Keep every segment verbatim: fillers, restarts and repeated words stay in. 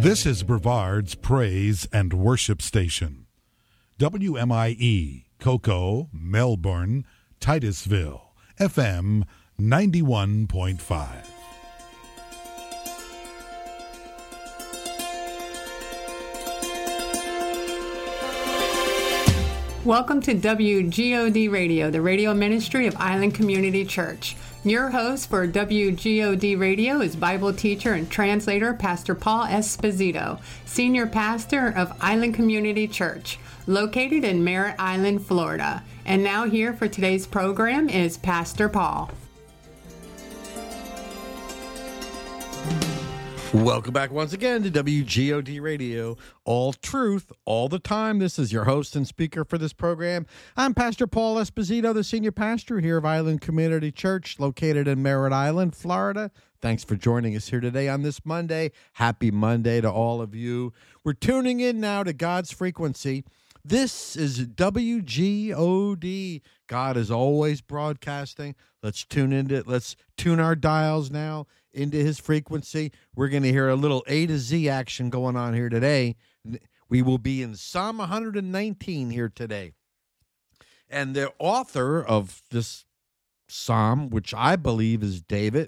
This is Brevard's Praise and Worship Station. W M I E, Cocoa, Melbourne, Titusville, F M ninety-one point five. Welcome to W G O D Radio, the radio ministry of Island Community Church. Your host for W G O D Radio is Bible teacher and translator Pastor Paul Esposito, senior pastor of Island Community Church, located in Merritt Island, Florida. And now here for today's program is Pastor Paul. Welcome back once again to W G O D Radio, all truth, all the time. This is your host and speaker for this program. I'm Pastor Paul Esposito, the senior pastor here of Island Community Church, located in Merritt Island, Florida. Thanks for joining us here today on this Monday. Happy Monday to all of you. We're tuning in now to God's frequency. This is W G O D. God is always broadcasting. Let's tune into it. Let's tune our dials now into his frequency. We're going to hear a little A to Z action going on here today. We will be in Psalm one hundred nineteen here today. And the author of this psalm, which I believe is David,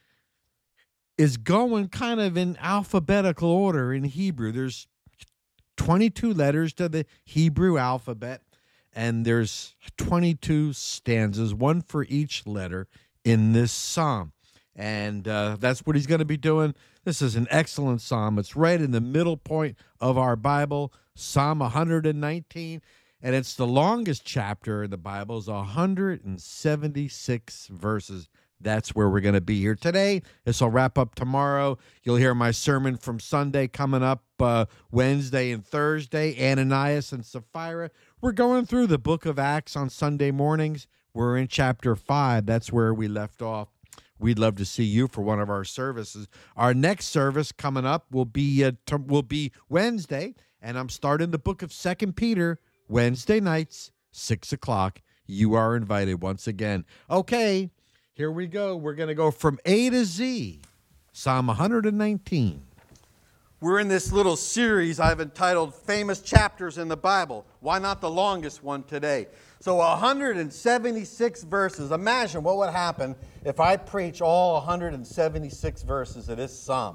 is going kind of in alphabetical order in Hebrew. There's twenty-two letters to the Hebrew alphabet, and there's twenty-two stanzas, one for each letter in this psalm. And uh, that's what he's going to be doing. This is an excellent psalm. It's right in the middle point of our Bible, Psalm one hundred nineteen, and it's the longest chapter in the Bible. It's one hundred seventy-six verses. That's where we're going to be here today. This will wrap up tomorrow. You'll hear my sermon from Sunday coming up uh, Wednesday and Thursday, Ananias and Sapphira. We're going through the book of Acts on Sunday mornings. We're in chapter five. That's where we left off. We'd love to see you for one of our services. Our next service coming up will be uh, t- will be Wednesday, and I'm starting the book of Second Peter Wednesday nights, six o'clock. You are invited once again. Okay, here we go. We're going to go from A to Z, Psalm one hundred nineteen. We're in this little series I've entitled Famous Chapters in the Bible. Why not the longest one today? So one hundred seventy-six verses. Imagine what would happen if I preach all one hundred seventy-six verses of this psalm.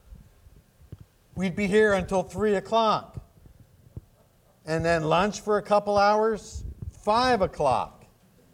We'd be here until three o'clock. And then lunch for a couple hours, five o'clock.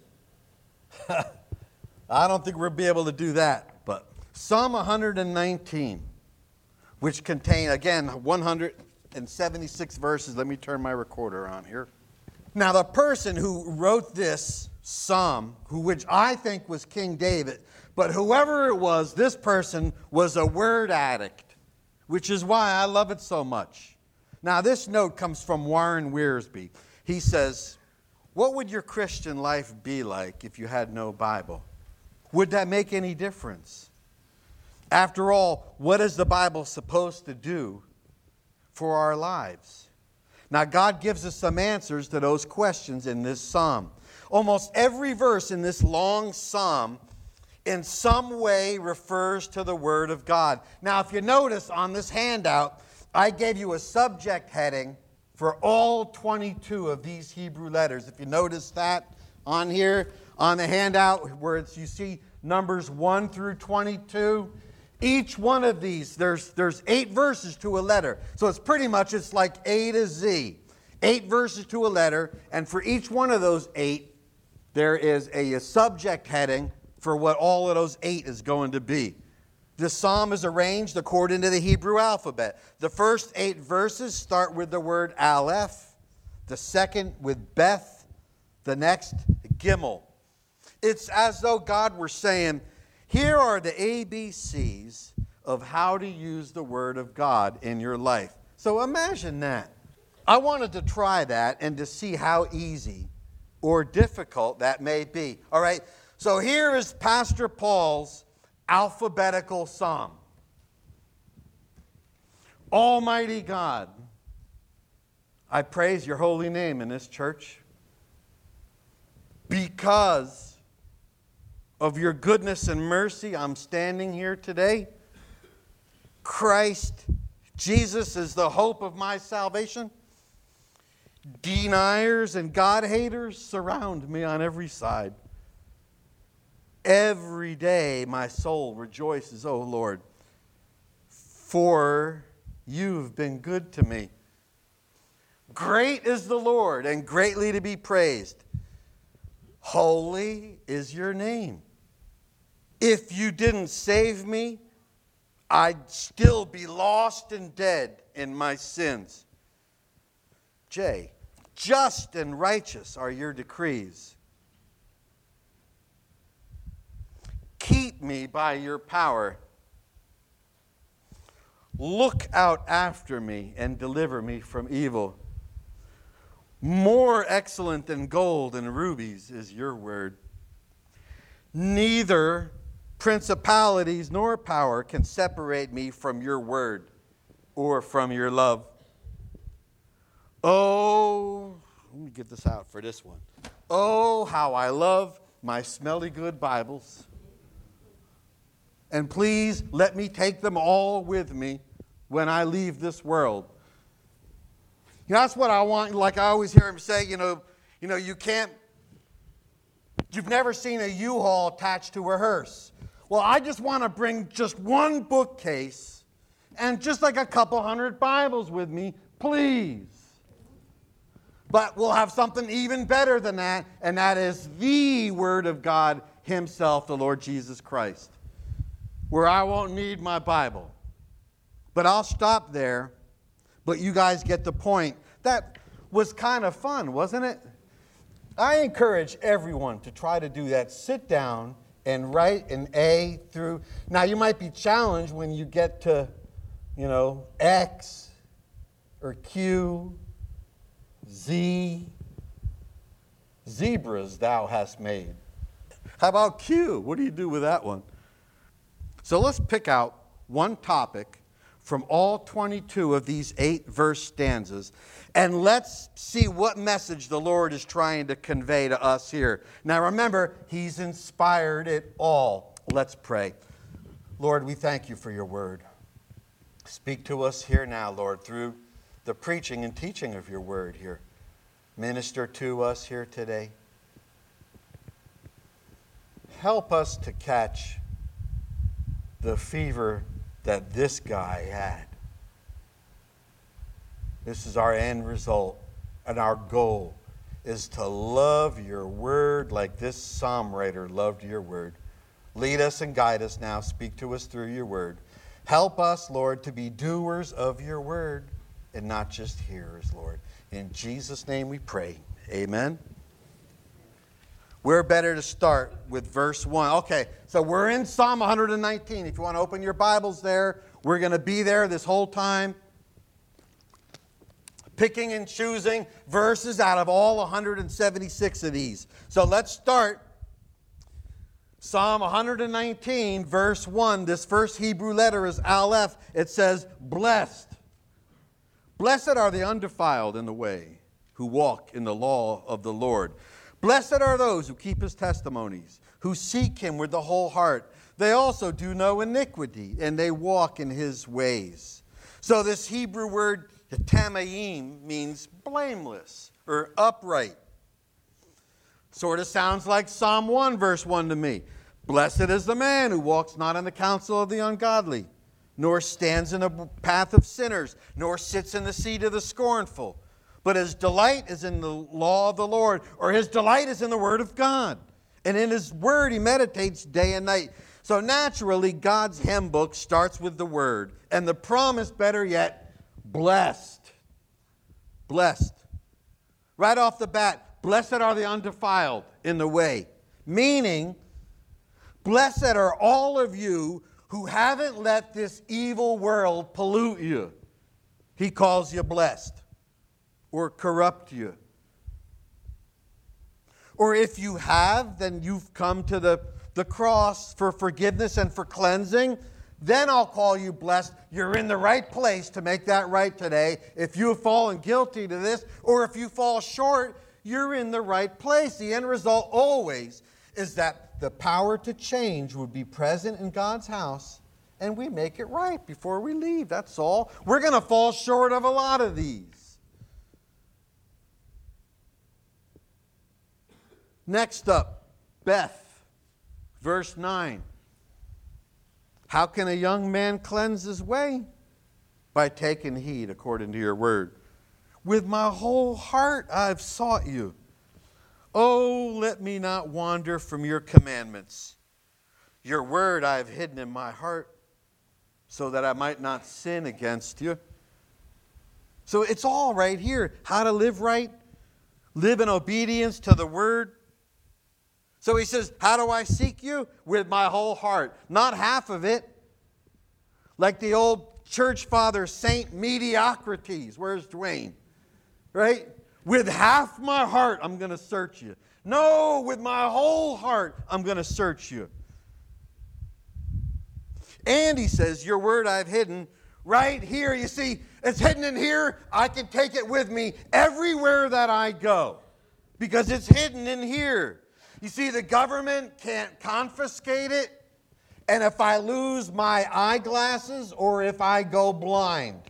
I don't think we'll be able to do that. But Psalm one hundred nineteen, which contain, again, one hundred seventy-six verses. Let me turn my recorder on here. Now, the person who wrote this psalm, who which I think was King David, but whoever it was, this person was a word addict, which is why I love it so much. Now, this note comes from Warren Wiersbe. He says, "What would your Christian life be like if you had no Bible? Would that make any difference? After all, what is the Bible supposed to do for our lives?" Now, God gives us some answers to those questions in this psalm. Almost every verse in this long psalm in some way refers to the Word of God. Now, if you notice on this handout, I gave you a subject heading for all twenty-two of these Hebrew letters. If you notice that on here, on the handout, where it's, you see numbers one through twenty-two, each one of these, there's there's eight verses to a letter. So it's pretty much, it's like A to Z. Eight verses to a letter, and for each one of those eight, there is a, a subject heading for what all of those eight is going to be. This psalm is arranged according to the Hebrew alphabet. The first eight verses start with the word Aleph, the second with Beth, the next Gimel. It's as though God were saying, here are the A B Cs of how to use the Word of God in your life. So imagine that. I wanted to try that and to see how easy or difficult that may be. All right, so here is Pastor Paul's alphabetical psalm. Almighty God, I praise your holy name in this church because of your goodness and mercy, I'm standing here today. Christ Jesus is the hope of my salvation. Deniers and God haters surround me on every side. Every day my soul rejoices, O Lord, for you've been good to me. Great is the Lord and greatly to be praised. Holy is your name. If you didn't save me, I'd still be lost and dead in my sins. J, just and righteous are your decrees. Keep me by your power. Look out after me and deliver me from evil. More excellent than gold and rubies is your word. Neither principalities nor power can separate me from your word or from your love. Oh, let me get this out for this one. Oh, how I love my smelly good Bibles. And please let me take them all with me when I leave this world. You know, that's what I want. Like I always hear him say, you know, you know, you can't, you've never seen a U-Haul attached to a hearse. Well, I just want to bring just one bookcase and just like a couple hundred Bibles with me, please. But we'll have something even better than that, and that is the Word of God Himself, the Lord Jesus Christ, where I won't need my Bible. But I'll stop there. But you guys get the point. That was kind of fun, wasn't it? I encourage everyone to try to do that. Sit down and write an A through. Now, you might be challenged when you get to, you know, X or Q, Z. Zebras thou hast made. How about Q? What do you do with that one? So let's pick out one topic from all twenty-two of these eight verse stanzas, and let's see what message the Lord is trying to convey to us here. Now remember, He's inspired it all. Let's pray. Lord, we thank you for your word. Speak to us here now, Lord, through the preaching and teaching of your word here. Minister to us here today. Help us to catch the fever that this guy had. This is our end result, and our goal is to love your word like this psalm writer loved your word. Lead us and guide us now. Speak to us through your word. Help us, Lord, to be doers of your word and not just hearers, Lord. In Jesus' name we pray. Amen. We're better to start with verse one. Okay, so we're in Psalm one nineteen. If you want to open your Bibles there, we're going to be there this whole time, picking and choosing verses out of all one hundred seventy-six of these. So let's start. Psalm one nineteen, verse one. This first Hebrew letter is Aleph. It says, blessed. Blessed are the undefiled in the way, who walk in the law of the Lord. Blessed are those who keep his testimonies, who seek him with the whole heart. They also do no iniquity, and they walk in his ways. So this Hebrew word, tamayim, means blameless or upright. Sort of sounds like Psalm one, verse one to me. Blessed is the man who walks not in the counsel of the ungodly, nor stands in the path of sinners, nor sits in the seat of the scornful. But his delight is in the law of the Lord, or his delight is in the word of God. And in his word he meditates day and night. So naturally, God's hymn book starts with the word. And the promise, better yet, blessed. Blessed. Right off the bat, blessed are the undefiled in the way. Meaning, blessed are all of you who haven't let this evil world pollute you. He calls you blessed. Or corrupt you. Or if you have, then you've come to the, the cross for forgiveness and for cleansing, then I'll call you blessed. You're in the right place to make that right today. If you have fallen guilty to this, or if you fall short, you're in the right place. The end result always is that the power to change would be present in God's house, and we make it right before we leave. That's all. We're going to fall short of a lot of these. Next up, Beth, verse nine. How can a young man cleanse his way? By taking heed according to your word. With my whole heart I've sought you. Oh, let me not wander from your commandments. Your word I have hidden in my heart, so that I might not sin against you. So it's all right here. How to live right. Live in obedience to the word. So he says, how do I seek you? With my whole heart. Not half of it. Like the old church father, Saint Mediocrities. Where's Dwayne? Right? With half my heart, I'm going to search you. No, with my whole heart, I'm going to search you. And he says, your word I've hidden right here. You see, it's hidden in here. I can take it with me everywhere that I go. Because it's hidden in here. You see, the government can't confiscate it. And if I lose my eyeglasses or if I go blind,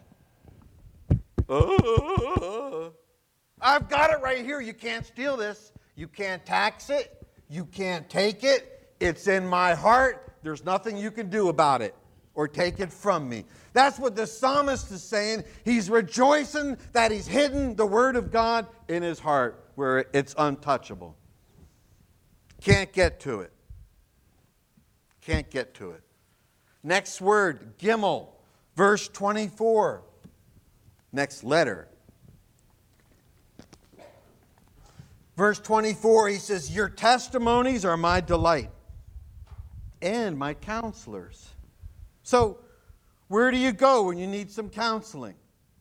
uh, I've got it right here. You can't steal this. You can't tax it. You can't take it. It's in my heart. There's nothing you can do about it or take it from me. That's what the psalmist is saying. He's rejoicing that he's hidden the word of God in his heart where it's untouchable. Can't get to it. Can't get to it. Next word, Gimel, verse twenty-four. Next letter. Verse twenty-four, he says, your testimonies are my delight and my counselors. So, where do you go when you need some counseling?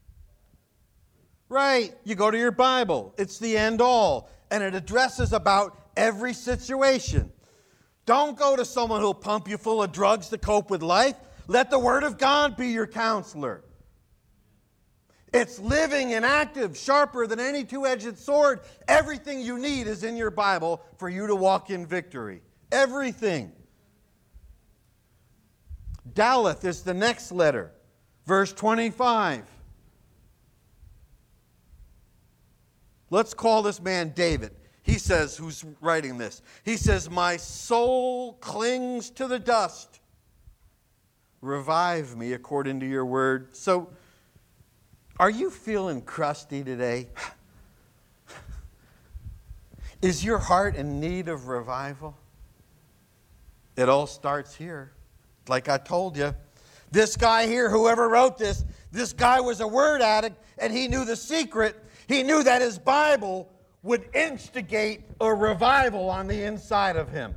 Right, you go to your Bible. It's the end all. And it addresses about every situation. Don't go to someone who'll pump you full of drugs to cope with life. Let the Word of God be your counselor. It's living and active, sharper than any two-edged sword. Everything you need is in your Bible for you to walk in victory. Everything. Daleth is the next letter. Verse twenty-five. Let's call this man David. He says, who's writing this? He says, my soul clings to the dust. Revive me according to your word. So, are you feeling crusty today? Is your heart in need of revival? It all starts here. Like I told you, this guy here, whoever wrote this, this guy was a word addict, and he knew the secret. He knew that his Bible would instigate a revival on the inside of him.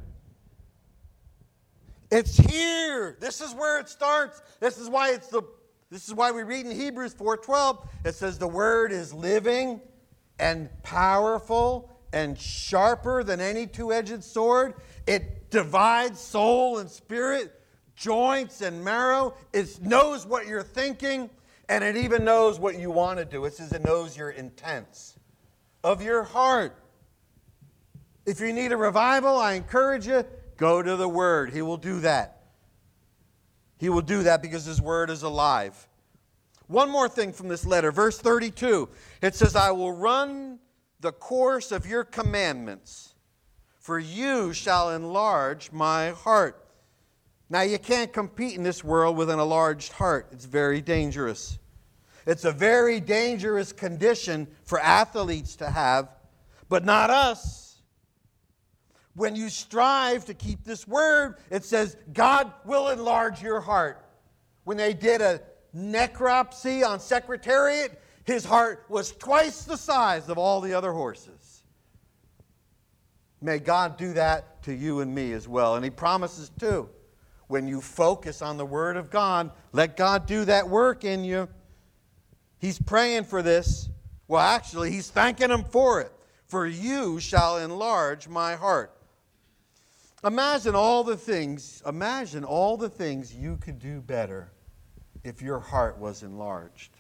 It's here. This is where it starts. This is why it's the this is why we read in Hebrews four twelve. It says the word is living and powerful and sharper than any two-edged sword. It divides soul and spirit, joints and marrow. It knows what you're thinking, and it even knows what you want to do. It says it knows your intents of your heart. If you need a revival, I encourage you, go to the Word. He will do that. He will do that because His Word is alive. One more thing from this letter, verse thirty-two. It says, I will run the course of your commandments, for you shall enlarge my heart. Now, you can't compete in this world with an enlarged heart. It's very dangerous. It's a very dangerous condition for athletes to have, but not us. When you strive to keep this word, it says God will enlarge your heart. When they did a necropsy on Secretariat, his heart was twice the size of all the other horses. May God do that to you and me as well. And He promises too. When you focus on the Word of God, let God do that work in you. He's praying for this. Well, actually, He's thanking Him for it. For you shall enlarge my heart. Imagine all the things, imagine all the things you could do better if your heart was enlarged.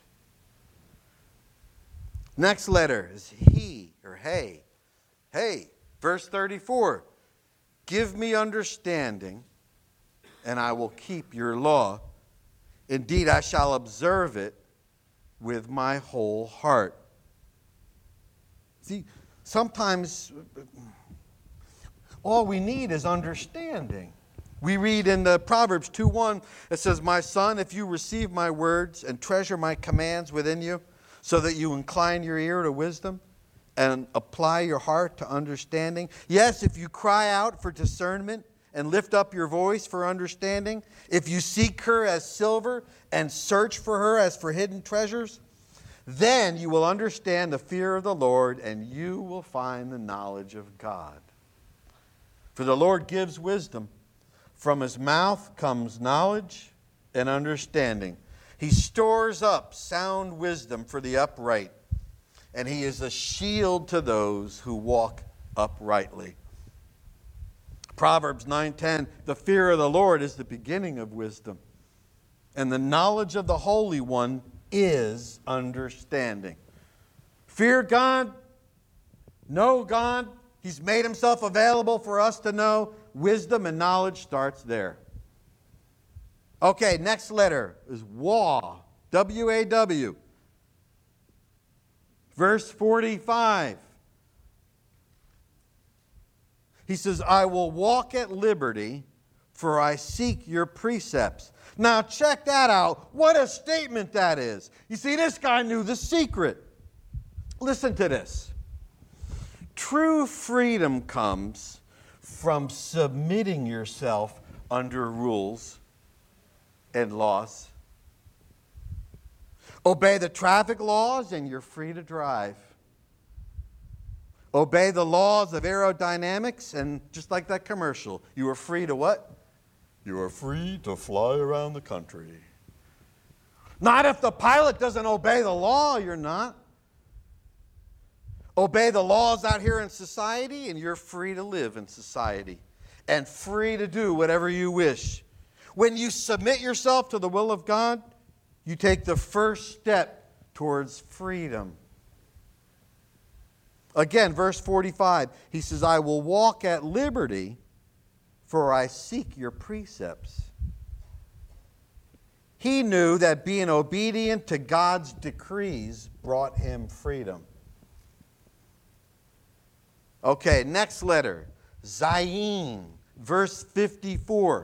Next letter is he or hey. Hey, verse thirty-four. Give me understanding and I will keep your law. Indeed, I shall observe it with my whole heart. See, sometimes all we need is understanding. We read in the Proverbs two one, it says, my son, if you receive my words and treasure my commands within you, so that you incline your ear to wisdom and apply your heart to understanding. Yes, if you cry out for discernment and lift up your voice for understanding, if you seek her as silver and search for her as for hidden treasures, then you will understand the fear of the Lord, and you will find the knowledge of God. For the Lord gives wisdom. From his mouth comes knowledge and understanding. He stores up sound wisdom for the upright, and he is a shield to those who walk uprightly. Proverbs nine ten, the fear of the Lord is the beginning of wisdom, and the knowledge of the Holy One is understanding. Fear God, know God. He's made himself available for us to know. Wisdom and knowledge starts there. Okay, next letter is waw, W A W. Verse forty-five. He says, I will walk at liberty, for I seek your precepts. Now check that out. What a statement that is. You see, this guy knew the secret. Listen to this. True freedom comes from submitting yourself under rules and laws. Obey the traffic laws and you're free to drive. Obey the laws of aerodynamics, and just like that commercial, you are free to what? You are free to fly around the country. Not if the pilot doesn't obey the law, you're not. Obey the laws out here in society, and you're free to live in society and free to do whatever you wish. When you submit yourself to the will of God, you take the first step towards freedom. Again, verse forty-five, he says, I will walk at liberty, for I seek your precepts. He knew that being obedient to God's decrees brought him freedom. Okay, next letter, Zayin, verse fifty-four.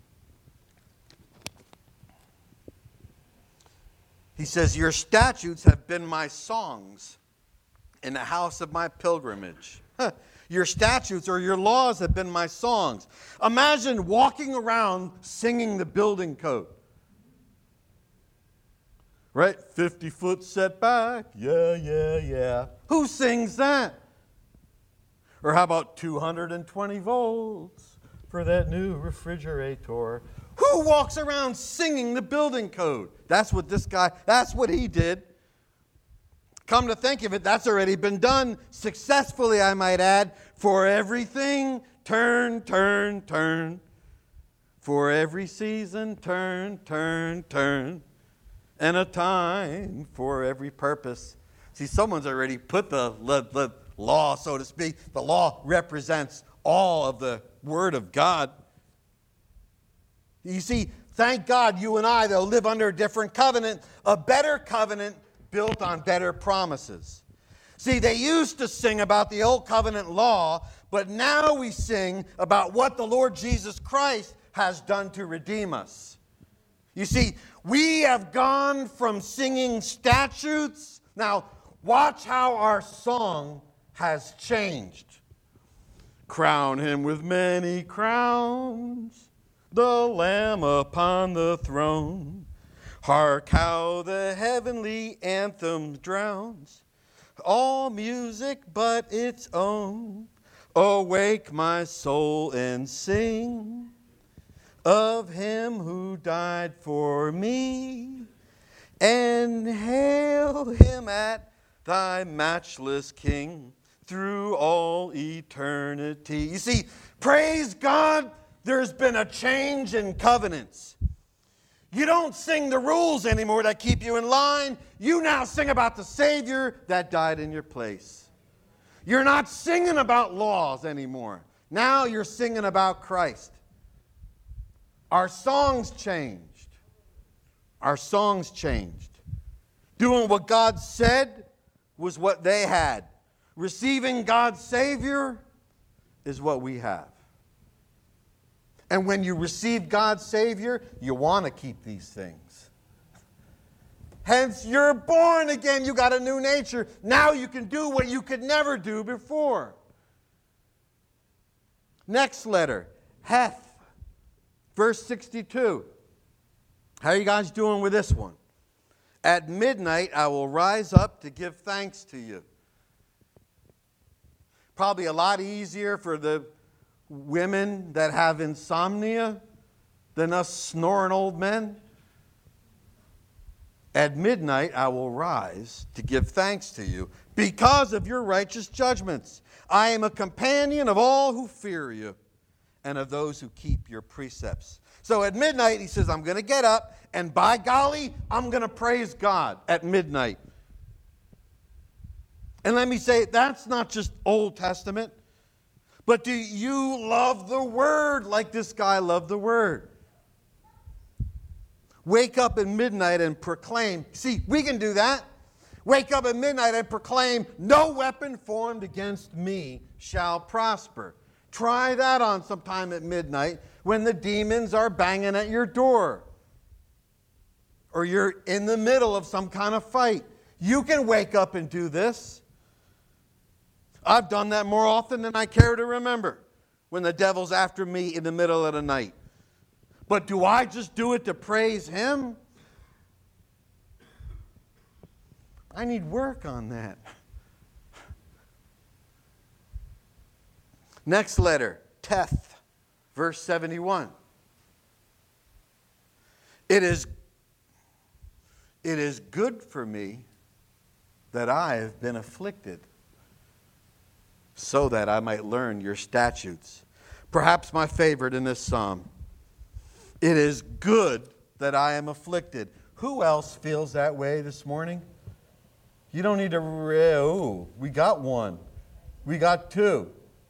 He says, your statutes have been my songs in the house of my pilgrimage. Huh. Your statutes or your laws have been my songs. Imagine walking around singing the building code. Right? fifty-foot setback. Yeah, yeah, yeah. Who sings that? Or how about two hundred twenty volts for that new refrigerator? Who walks around singing the building code? That's what this guy, that's what he did. Come to think of it, that's already been done successfully, I might add. For everything, turn, turn, turn. For every season, turn, turn, turn. And a time for every purpose. See, someone's already put the, the, the law, so to speak. The law represents all of the Word of God. You see, thank God you and I, though, live under a different covenant, a better covenant built on better promises. See, they used to sing about the old covenant law, but now we sing about what the Lord Jesus Christ has done to redeem us. You see, we have gone from singing statutes. Now, watch how our song has changed. Crown him with many crowns, the Lamb upon the throne. Hark how the heavenly anthem drowns all music but its own. Awake my soul and sing of him who died for me, and hail him at thy matchless King through all eternity. You see, praise God, there's been a change in covenants. You don't sing the rules anymore that keep you in line. You now sing about the Savior that died in your place. You're not singing about laws anymore. Now you're singing about Christ. Our songs changed. Our songs changed. Doing what God said was what they had. Receiving God's Savior is what we have. And when you receive God's Savior, you want to keep these things. Hence, you're born again. You got a new nature. Now you can do what you could never do before. Next letter, Heth. Verse sixty-two. How are you guys doing with this one? At midnight I will rise up to give thanks to you. Probably a lot easier for the women that have insomnia than us snoring old men. At midnight I will rise to give thanks to you because of your righteous judgments. I am a companion of all who fear you and of those who keep your precepts. So at midnight, he says, I'm going to get up, and by golly, I'm going to praise God at midnight. And let me say, that's not just Old Testament, but do you love the Word like this guy loved the Word? Wake up at midnight and proclaim. See, we can do that. Wake up at midnight and proclaim, no weapon formed against me shall prosper. Try that on sometime at midnight when the demons are banging at your door. Or you're in the middle of some kind of fight. You can wake up and do this. I've done that more often than I care to remember when the devil's after me in the middle of the night. But do I just do it to praise him? I need work on that. Next letter, Teth, verse seventy-one. It is, it is good for me that I have been afflicted, so that I might learn your statutes. Perhaps my favorite in this psalm. It is good that I am afflicted. Who else feels that way this morning? You don't need to, oh, we got one. We got two.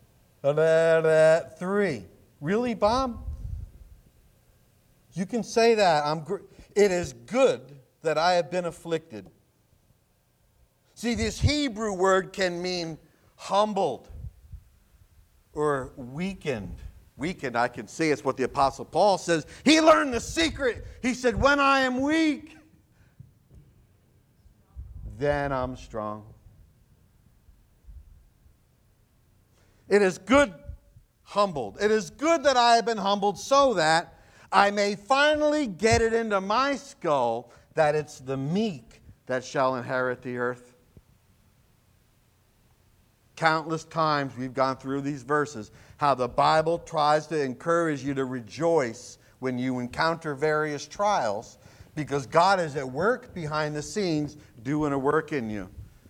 Three. Really, Bob? You can say that. I'm. Gr- it is good that I have been afflicted. See, this Hebrew word can mean humbled or weakened. Weakened, I can see it's what the Apostle Paul says. He learned the secret. He said, when I am weak, then I'm strong. It is good, humbled. It is good that I have been humbled so that I may finally get it into my skull that it's the meek that shall inherit the earth. Countless times we've gone through these verses, how the Bible tries to encourage you to rejoice when you encounter various trials, because God is at work behind the scenes doing a work in you.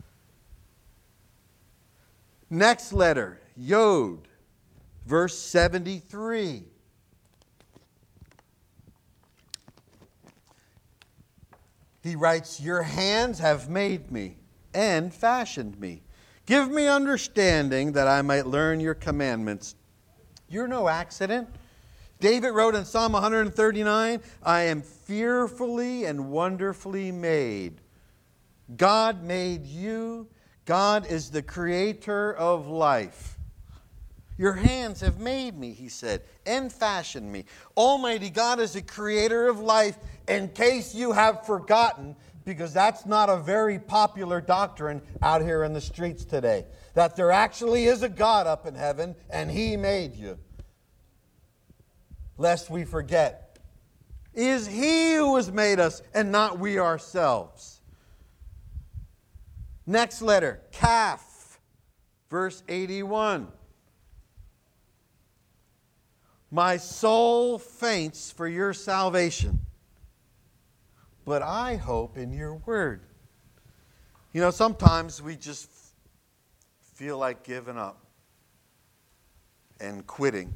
Next letter, Yod, verse seventy-three. He writes, your hands have made me and fashioned me. Give me understanding that I might learn your commandments. You're no accident. David wrote in Psalm one thirty-nine, I am fearfully and wonderfully made. God made you. God is the creator of life. Your hands have made me, he said, and fashioned me. Almighty God is the creator of life, in case you have forgotten, because that's not a very popular doctrine out here in the streets today, that there actually is a God up in heaven, and he made you. Lest we forget, it is he who has made us, and not we ourselves. Next letter, Kaf, verse eighty-one. My soul faints for your salvation, but I hope in your word. You know, sometimes we just feel like giving up and quitting.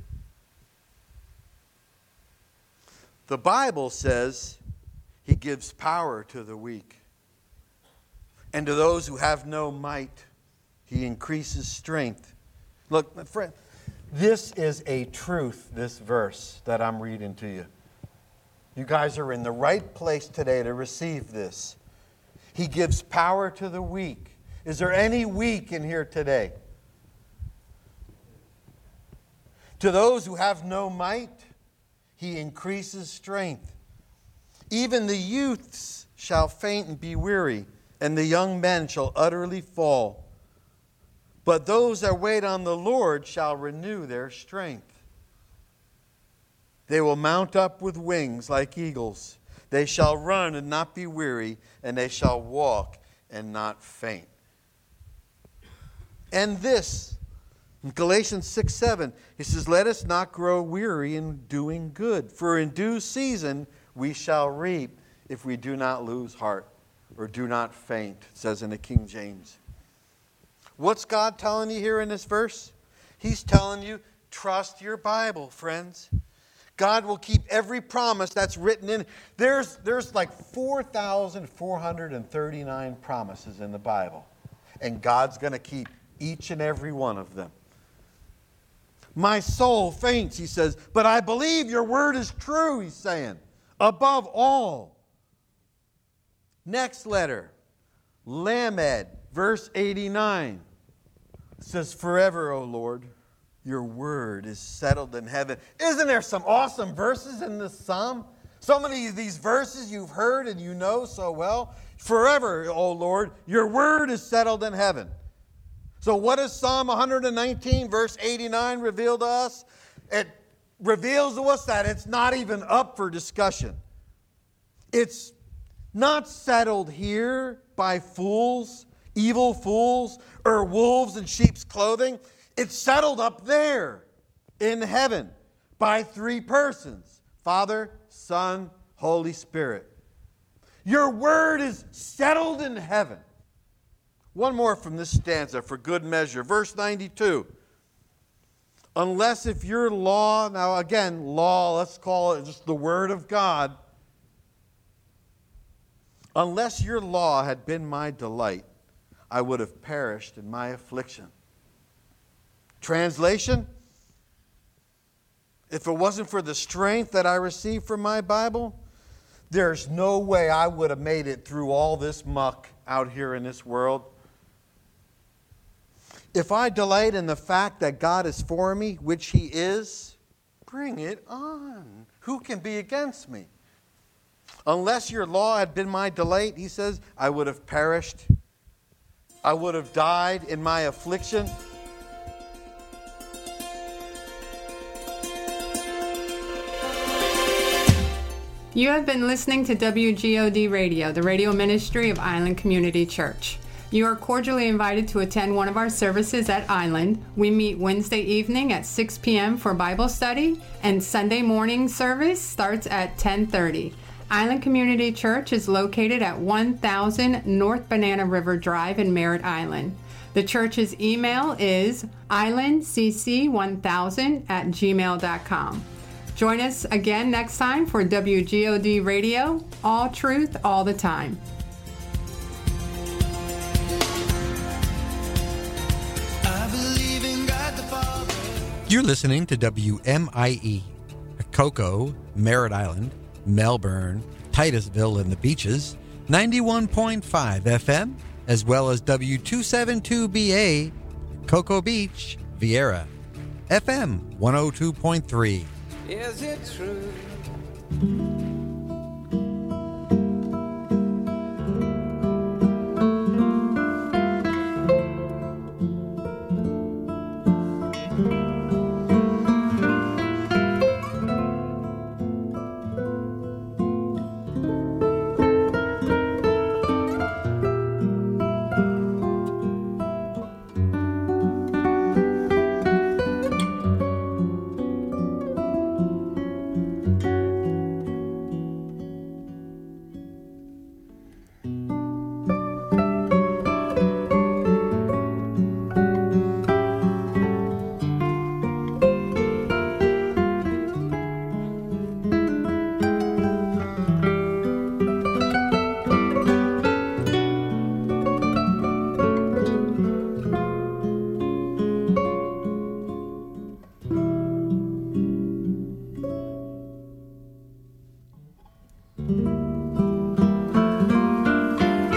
The Bible says he gives power to the weak. And to those who have no might, he increases strength. Look, my friend, this is a truth, this verse that I'm reading to you. You guys are in the right place today to receive this. He gives power to the weak. Is there any weak in here today? To those who have no might, He increases strength. Even the youths shall faint and be weary, and the young men shall utterly fall. But those that wait on the Lord shall renew their strength. They will mount up with wings like eagles. They shall run and not be weary, and they shall walk and not faint. And this, in Galatians six seven, he says, let us not grow weary in doing good, for in due season we shall reap if we do not lose heart or do not faint, it says in the King James. What's God telling you here in this verse? He's telling you, trust your Bible, friends. God will keep every promise that's written in. There's, there's like four thousand four hundred thirty-nine promises in the Bible. And God's going to keep each and every one of them. My soul faints, he says, but I believe your word is true, he's saying. Above all. Next letter, Lamed, verse eighty-nine. It says, forever, O Lord, your word is settled in heaven. Isn't there some awesome verses in this psalm? So many of these verses you've heard and you know so well. Forever, O Lord, your word is settled in heaven. So what does Psalm one nineteen, verse eighty-nine reveal to us? It reveals to us that it's not even up for discussion. It's not settled here by fools, evil fools, or wolves in sheep's clothing. It's settled up there in heaven by three persons, Father, Son, Holy Spirit. Your word is settled in heaven. One more from this stanza for good measure. Verse ninety-two. Unless if your law, now again, law, let's call it just the word of God. Unless your law had been my delight, I would have perished in my affliction. Translation, if it wasn't for the strength that I received from my Bible, there's no way I would have made it through all this muck out here in this world. If I delight in the fact that God is for me, which He is, bring it on. Who can be against me? Unless your law had been my delight, he says, I would have perished. I would have died in my affliction. You have been listening to W G O D Radio, the radio ministry of Island Community Church. You are cordially invited to attend one of our services at Island. We meet Wednesday evening at six p.m. for Bible study, and Sunday morning service starts at ten thirty. Island Community Church is located at one thousand North Banana River Drive in Merritt Island. The church's email is island c c one thousand at gmail dot com. Join us again next time for W G O D Radio, all truth, all the time. You're listening to W M I E, Cocoa, Merritt Island, Melbourne, Titusville, and the Beaches, ninety-one point five F M, as well as W two seventy-two B A, Cocoa Beach, Viera, F M one oh two point three. Is it true?